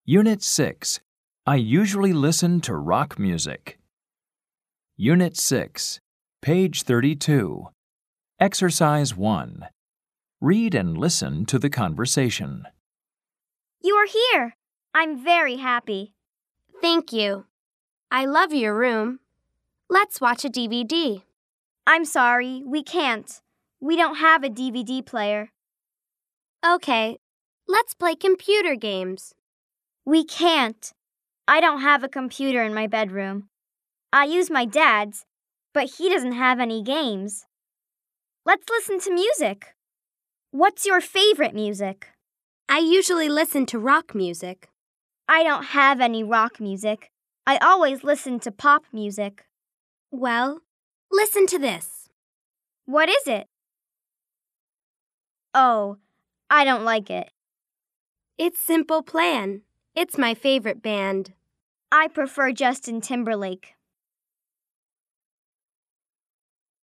Unit 6. I usually listen to rock music. Unit 6. Page 32. Exercise 1. Read and listen to the conversation. You are here. I'm very happy. Thank you. I love your room. Let's watch a DVD. I'm sorry, we can't. We don't have a DVD player. Okay, let's play computer games. We can't. I don't have a computer in my bedroom. I use my dad's, but he doesn't have any games. Let's listen to music. What's your favorite music? I usually listen to rock music. I don't have any rock music. I always listen to pop music. Well, listen to this. What is it? Oh, I don't like it. It's Simple Plan. It's my favorite band. I prefer Justin Timberlake.